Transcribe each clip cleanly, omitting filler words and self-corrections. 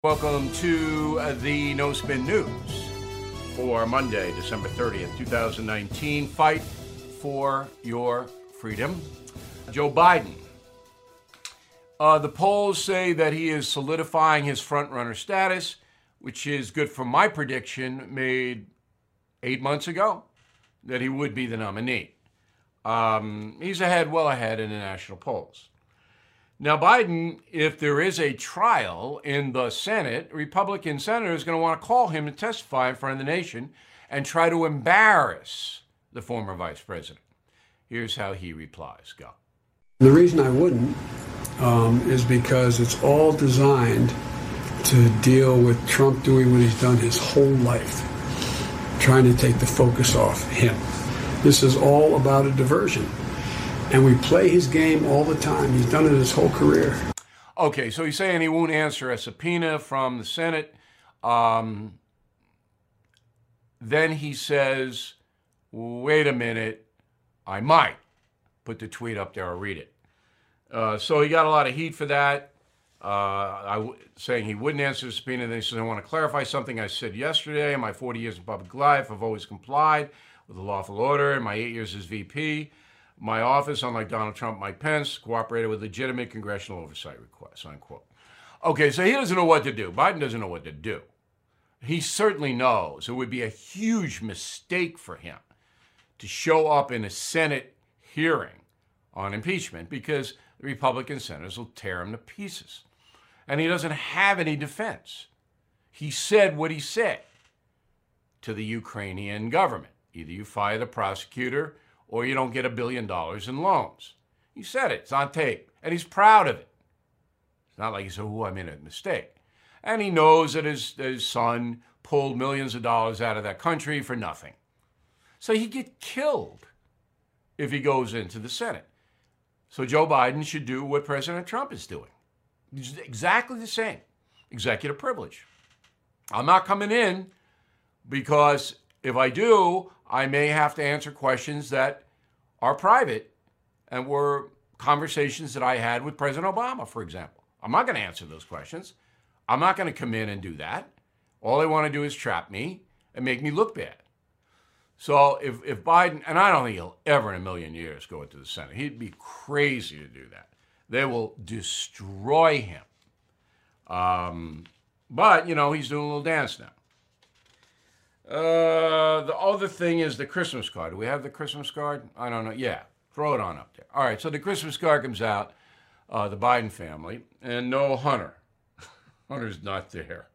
Welcome to the No Spin News for Monday, December 30th, 2019. Fight for your freedom. Joe Biden. The polls say that he is solidifying his frontrunner status, which is good for my prediction made 8 months ago that he would be the nominee. He's well ahead in the national polls. Now, Biden, if there is a trial in the Senate, Republican senators are going to want to call him to testify in front of the nation and try to embarrass the former vice president. Here's how he replies. Go. The reason I wouldn't is because it's all designed to deal with Trump doing what he's done his whole life, trying to take the focus off him. This is all about a diversion. And we play his game all the time. He's done it his whole career. Okay, so he's saying he won't answer a subpoena from the Senate. Then he says, wait a minute, I might. Put the tweet up there, I'll read it. So he got a lot of heat for that, saying he wouldn't answer the subpoena. Then he says, I want to clarify something I said yesterday. In my 40 years in public life, I've always complied with the lawful order. In my 8 years as VP, my office, unlike Donald Trump, Mike Pence, cooperated with legitimate congressional oversight requests, unquote. Okay, so he doesn't know what to do. Biden doesn't know what to do. He certainly knows it would be a huge mistake for him to show up in a Senate hearing on impeachment because the Republican senators will tear him to pieces. And he doesn't have any defense. He said what he said to the Ukrainian government. Either you fire the prosecutor or you don't get $1 billion in loans. He said it. It's on tape. And he's proud of it. It's not like he said, I made a mistake. And he knows that his son pulled millions of dollars out of that country for nothing. So he'd get killed if he goes into the Senate. So Joe Biden should do what President Trump is doing. It's exactly the same. Executive privilege. I'm not coming in because if I do, I may have to answer questions that are private and were conversations that I had with President Obama, for example. I'm not going to answer those questions. I'm not going to come in and do that. All they want to do is trap me and make me look bad. So if Biden, and I don't think he'll ever in a million years go into the Senate. He'd be crazy to do that. They will destroy him. But, he's doing a little dance now. The other thing is the Christmas card. Do we have the Christmas card? I don't know. Yeah, throw it on up there. All right, so the Christmas card comes out, the Biden family, and no Hunter. Hunter's not there.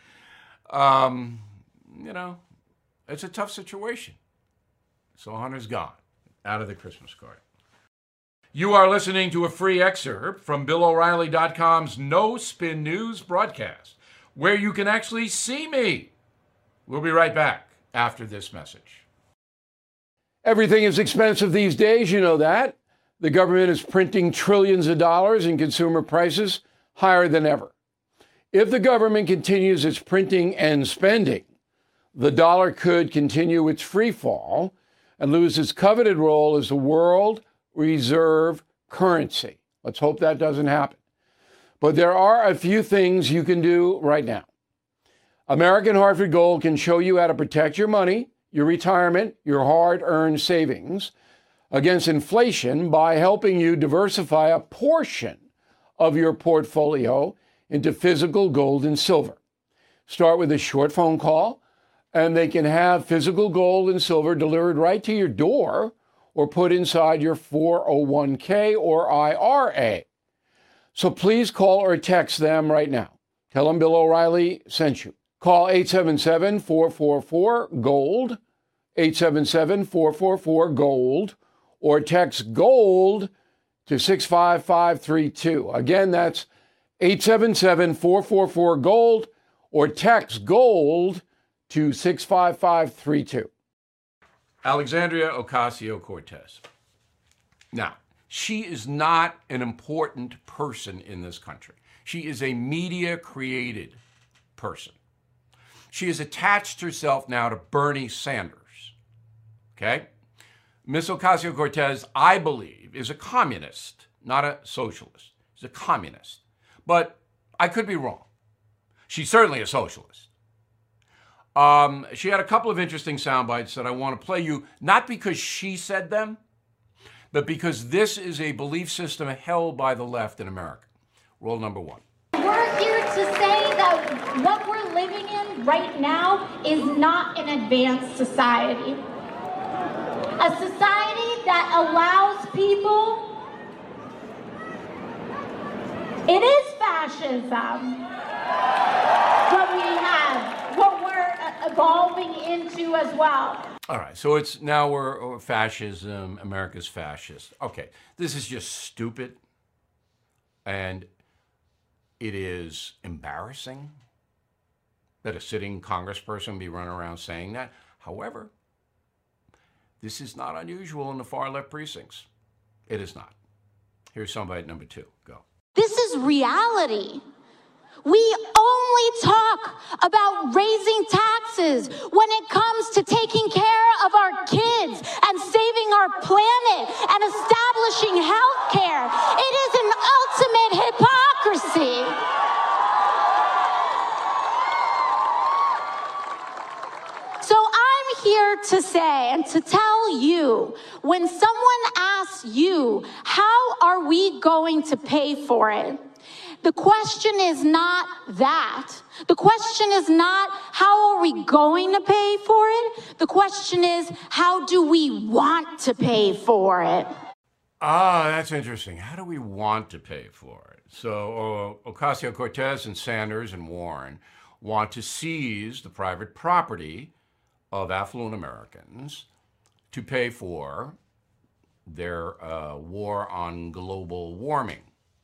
It's a tough situation. So Hunter's gone out of the Christmas card. You are listening to a free excerpt from BillO'Reilly.com's No Spin News broadcast, where you can actually see me. We'll be right back after this message. Everything is expensive these days, you know that. The government is printing trillions of dollars and consumer prices higher than ever. If the government continues its printing and spending, the dollar could continue its free fall and lose its coveted role as the world reserve currency. Let's hope that doesn't happen. But there are a few things you can do right now. American Hartford Gold can show you how to protect your money, your retirement, your hard-earned savings against inflation by helping you diversify a portion of your portfolio into physical gold and silver. Start with a short phone call, and they can have physical gold and silver delivered right to your door or put inside your 401k or IRA. So please call or text them right now. Tell them Bill O'Reilly sent you. Call 877-444-GOLD, 877-444-GOLD, or text GOLD to 65532. Again, that's 877-444-GOLD, or text GOLD to 65532. Alexandria Ocasio-Cortez. Now, she is not an important person in this country. She is a media-created person. She has attached herself now to Bernie Sanders, okay? Ms. Ocasio-Cortez, I believe, is a communist, not a socialist. She's a communist. But I could be wrong. She's certainly a socialist. She had a couple of interesting sound bites that I want to play you, not because she said them, but because this is a belief system held by the left in America. Rule number one. We're here to say that what we're living in right now is not an advanced society. A society that allows people. It is fascism. What we have, what we're evolving into as well. All right, so it's now we're fascism, America's fascist. Okay, this is just stupid, and it is embarrassing that a sitting congressperson be running around saying that. However, this is not unusual in the far left precincts. It is not. Here's somebody at number 2. Go. This is reality. We only talk about raising taxes when it comes to taking care of our kids and saving our planet and establishing health care. It is an ultimate hypocrisy. So I'm here to say and to tell you, when someone asks you, how are we going to pay for it? The question is not that. The question is not, how are we going to pay for it? The question is, how do we want to pay for it? That's interesting. How do we want to pay for it? So Ocasio-Cortez and Sanders and Warren want to seize the private property of affluent Americans to pay for their war on global warming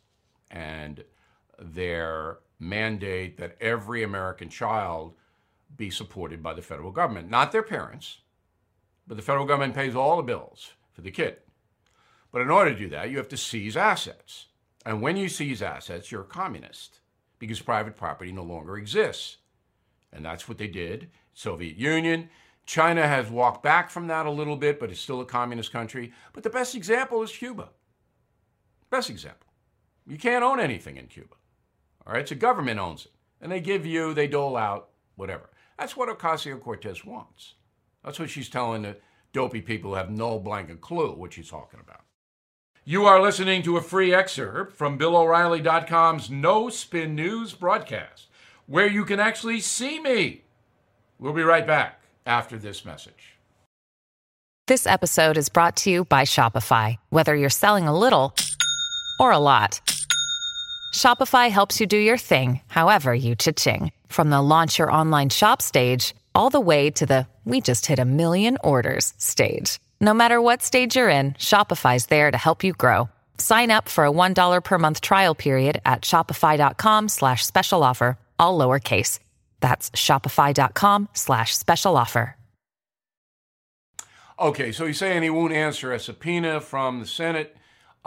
and their mandate that every American child be supported by the federal government. Not their parents, but the federal government pays all the bills for the kid. But in order to do that, you have to seize assets. And when you seize assets, you're a communist because private property no longer exists. And that's what they did. Soviet Union. China has walked back from that a little bit, but it's still a communist country. But the best example is Cuba. Best example. You can't own anything in Cuba. All right, so government owns it. And they dole out, whatever. That's what Ocasio-Cortez wants. That's what she's telling the dopey people who have no blanket clue what she's talking about. You are listening to a free excerpt from BillO'Reilly.com's No Spin News broadcast, where you can actually see me. We'll be right back after this message. This episode is brought to you by Shopify. Whether you're selling a little or a lot, Shopify helps you do your thing, however you cha-ching. From the launch your online shop stage, all the way to the we just hit 1 million orders stage. No matter what stage you're in, Shopify's there to help you grow. Sign up for a $1 per month trial period at shopify.com/special offer, all lowercase. That's shopify.com/special offer. Okay, so he's saying he won't answer a subpoena from the Senate.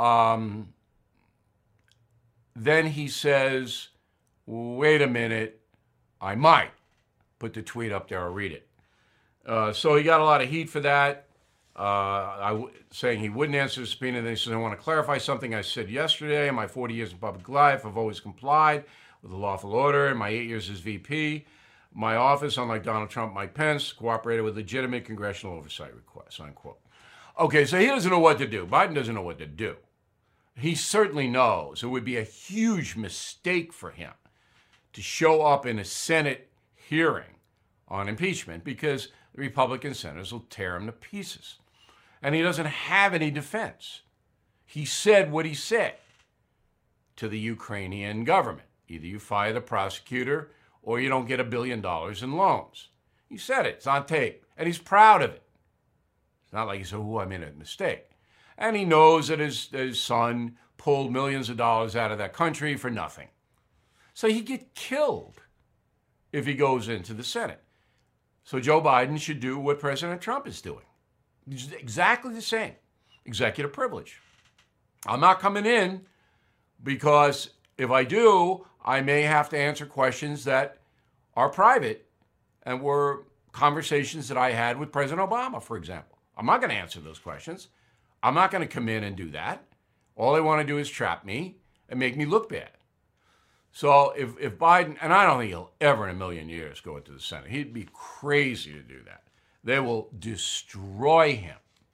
Then he says, wait a minute, I might. Put the tweet up there, I'll read it. So he got a lot of heat for that, saying he wouldn't answer the subpoena. Then he says, I want to clarify something I said yesterday. In my 40 years in public life, I've always complied with the lawful order. In my 8 years as VP, my office, unlike Donald Trump, Mike Pence, cooperated with legitimate congressional oversight requests, unquote. Okay, so he doesn't know what to do. Biden doesn't know what to do. He certainly knows it would be a huge mistake for him to show up in a Senate hearing on impeachment because the Republican senators will tear him to pieces. And he doesn't have any defense. He said what he said to the Ukrainian government. Either you fire the prosecutor or you don't get $1 billion in loans. He said it. It's on tape. And he's proud of it. It's not like he said, I made a mistake. And he knows that his son pulled millions of dollars out of that country for nothing. So he'd get killed if he goes into the Senate. So Joe Biden should do what President Trump is doing. It's exactly the same. Executive privilege. I'm not coming in because if I do, I may have to answer questions that are private and were conversations that I had with President Obama, for example. I'm not going to answer those questions. I'm not going to come in and do that. All they want to do is trap me and make me look bad. So if Biden, and I don't think he'll ever in a million years go into the Senate. He'd be crazy to do that. They will destroy him.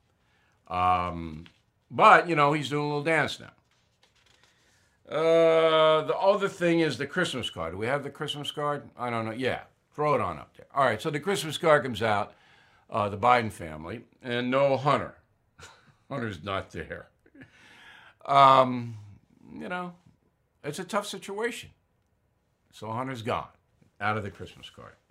But, you know, he's doing a little dance now. The other thing is the Christmas card. Do we have the Christmas card? I don't know. Yeah, throw it on up there. All right, so the Christmas card comes out, the Biden family, and no Hunter. Hunter's not there. You know, it's a tough situation. So Hunter's gone out of the Christmas card.